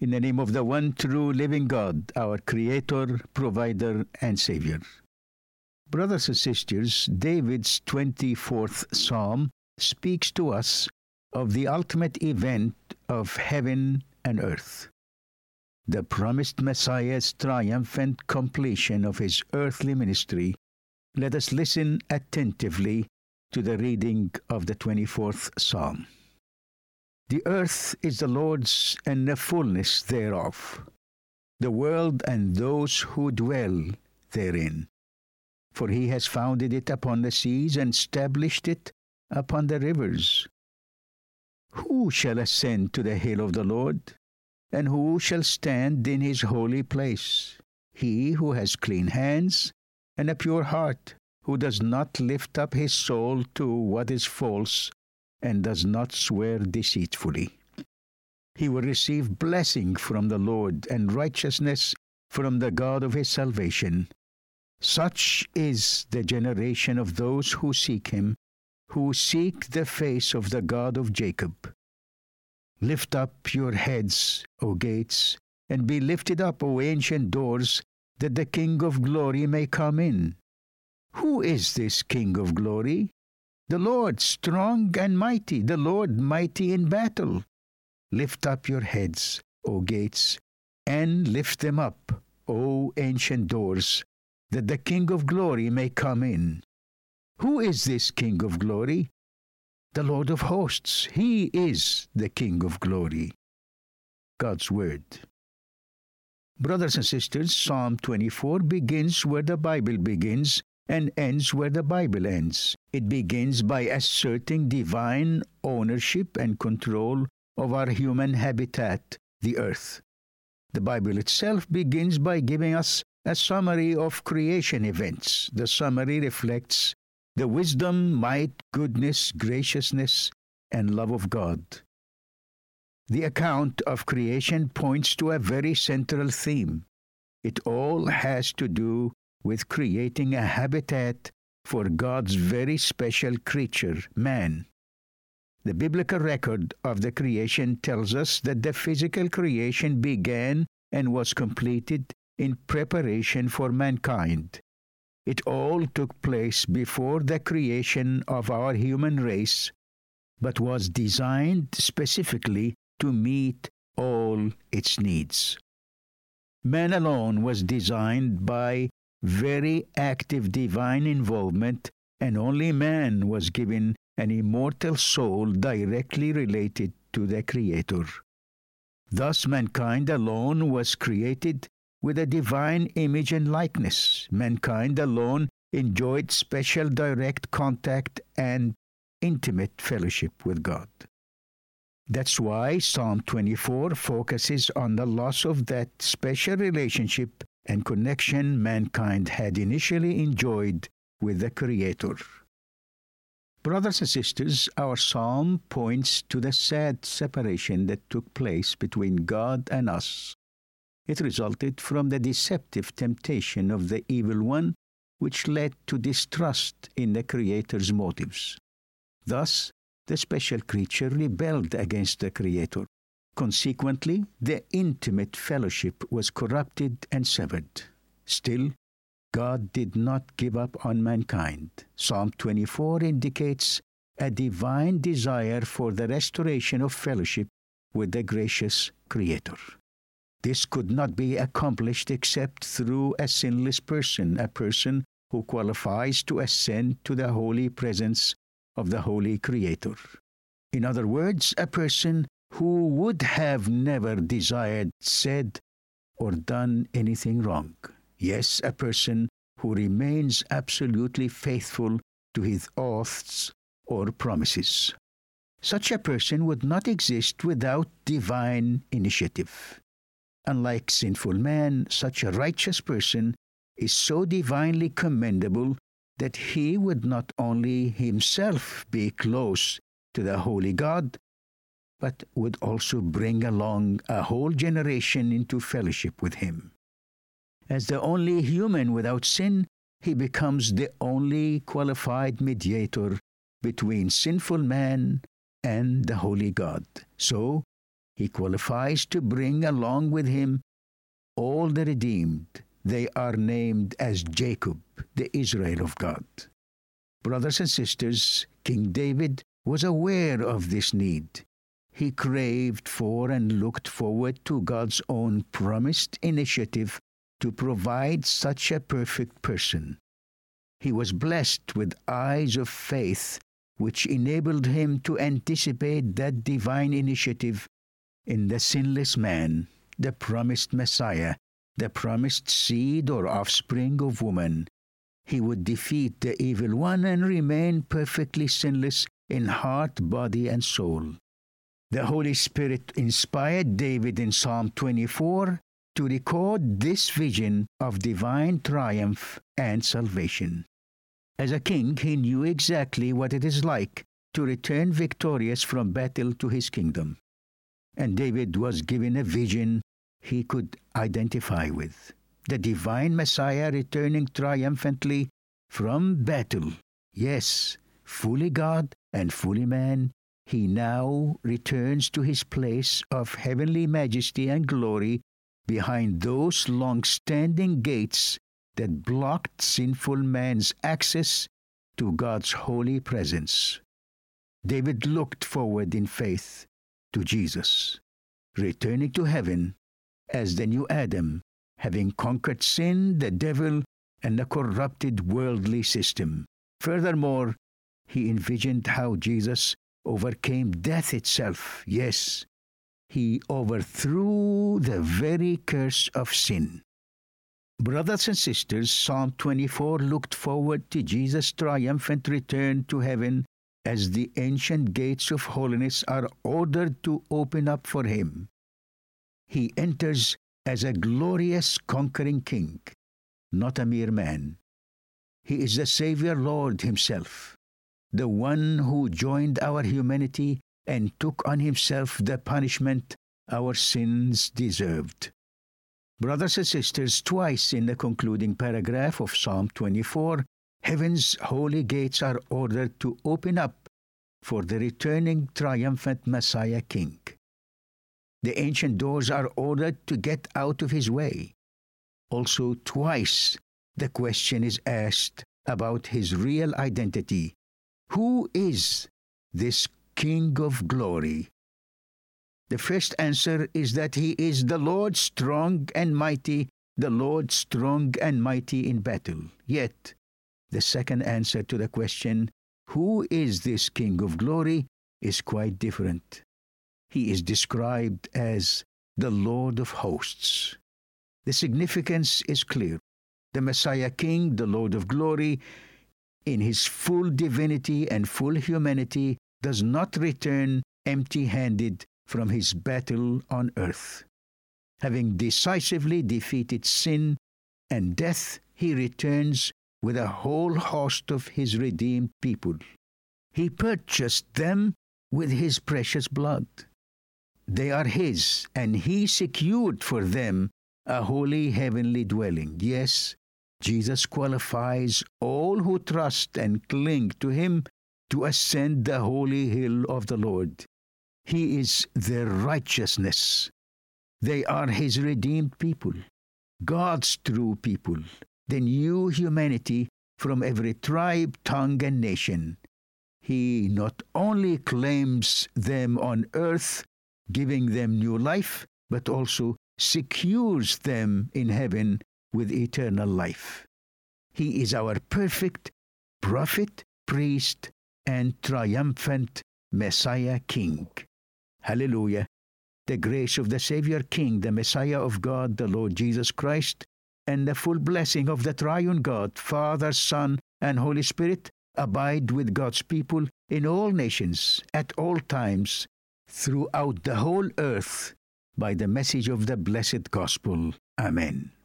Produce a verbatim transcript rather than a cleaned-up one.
In the name of the one true living God, our Creator, Provider, and Savior. Brothers and sisters, David's twenty-fourth Psalm speaks to us of the ultimate event of heaven and earth, the promised Messiah's triumphant completion of his earthly ministry. Let us listen attentively to the reading of the twenty-fourth Psalm. The earth is the Lord's and the fullness thereof, the world and those who dwell therein. For he has founded it upon the seas and established it upon the rivers. Who shall ascend to the hill of the Lord? And who shall stand in his holy place? He who has clean hands and a pure heart, who does not lift up his soul to what is false, and does not swear deceitfully. He will receive blessing from the Lord and righteousness from the God of his salvation. Such is the generation of those who seek him, who seek the face of the God of Jacob. Lift up your heads, O gates, and be lifted up, O ancient doors, that the King of glory may come in. Who is this King of glory? The Lord strong and mighty, the Lord mighty in battle. Lift up your heads, O gates, and lift them up, O ancient doors, that the King of glory may come in. Who is this King of glory? The Lord of hosts. He is the King of glory. God's Word. Brothers and sisters, Psalm twenty-four begins where the Bible begins and ends where the Bible ends. It begins by asserting divine ownership and control of our human habitat, the earth. The Bible itself begins by giving us a summary of creation events. The summary reflects the wisdom, might, goodness, graciousness, and love of God. The account of creation points to a very central theme. It all has to do with creating a habitat for God's very special creature, man. The biblical record of the creation tells us that the physical creation began and was completed in preparation for mankind. It all took place before the creation of our human race, but was designed specifically to meet all its needs. Man alone was designed by very active divine involvement, and only man was given an immortal soul directly related to the Creator. Thus, mankind alone was created with a divine image and likeness. Mankind alone enjoyed special direct contact and intimate fellowship with God. That's why Psalm twenty-four focuses on the loss of that special relationship and connection mankind had initially enjoyed with the Creator. Brothers and sisters, our psalm points to the sad separation that took place between God and us. It resulted from the deceptive temptation of the evil one, which led to distrust in the Creator's motives. Thus, the special creature rebelled against the Creator. Consequently, the intimate fellowship was corrupted and severed. Still, God did not give up on mankind. Psalm twenty-four indicates a divine desire for the restoration of fellowship with the gracious Creator. This could not be accomplished except through a sinless person, a person who qualifies to ascend to the holy presence of the holy Creator. In other words, a person who would have never desired, said, or done anything wrong. Yes, a person who remains absolutely faithful to his oaths or promises. Such a person would not exist without divine initiative. Unlike sinful man, such a righteous person is so divinely commendable that he would not only himself be close to the holy God, but would also bring along a whole generation into fellowship with him. As the only human without sin, he becomes the only qualified mediator between sinful man and the holy God. So, He qualifies to bring along with him all the redeemed. They are named as Jacob, the Israel of God. Brothers and sisters, King David was aware of this need. He craved for and looked forward to God's own promised initiative to provide such a perfect person. He was blessed with eyes of faith, which enabled him to anticipate that divine initiative in the sinless man, the promised Messiah, the promised seed or offspring of woman. He would defeat the evil one and remain perfectly sinless in heart, body, and soul. The Holy Spirit inspired David in Psalm twenty-four to record this vision of divine triumph and salvation. As a king, he knew exactly what it is like to return victorious from battle to his kingdom. And David was given a vision he could identify with. The divine Messiah returning triumphantly from battle. Yes, fully God and fully man, he now returns to his place of heavenly majesty and glory behind those long-standing gates that blocked sinful man's access to God's holy presence. David looked forward in faith to Jesus, returning to heaven as the new Adam, having conquered sin, the devil, and the corrupted worldly system. Furthermore, he envisioned how Jesus overcame death itself. Yes, he overthrew the very curse of sin. Brothers and sisters, Psalm twenty-four looked forward to Jesus' triumphant return to heaven as the ancient gates of holiness are ordered to open up for him. He enters as a glorious conquering king, not a mere man. He is the Savior Lord himself, the one who joined our humanity and took on himself the punishment our sins deserved. Brothers and sisters, twice in the concluding paragraph of Psalm twenty-four, heaven's holy gates are ordered to open up for the returning triumphant Messiah King. The ancient doors are ordered to get out of his way. Also, twice, the question is asked about his real identity. Who is this King of glory? The first answer is that he is the Lord strong and mighty, the Lord strong and mighty in battle. Yet, the second answer to the question, who is this King of glory, is quite different. He is described as the Lord of hosts. The significance is clear. The Messiah King, the Lord of glory, in his full divinity and full humanity, does not return empty-handed from his battle on earth. Having decisively defeated sin and death, he returns with a whole host of his redeemed people. He purchased them with his precious blood. They are his, and he secured for them a holy heavenly dwelling. Yes, Jesus qualifies all who trust and cling to him to ascend the holy hill of the Lord. He is their righteousness. They are his redeemed people, God's true people, the new humanity from every tribe, tongue, and nation. He not only claims them on earth, giving them new life, but also secures them in heaven with eternal life. He is our perfect prophet, priest, and triumphant Messiah King. Hallelujah. The grace of the Savior King, the Messiah of God, the Lord Jesus Christ, and the full blessing of the triune God, Father, Son, and Holy Spirit, abide with God's people in all nations, at all times, throughout the whole earth, by the message of the blessed gospel. Amen.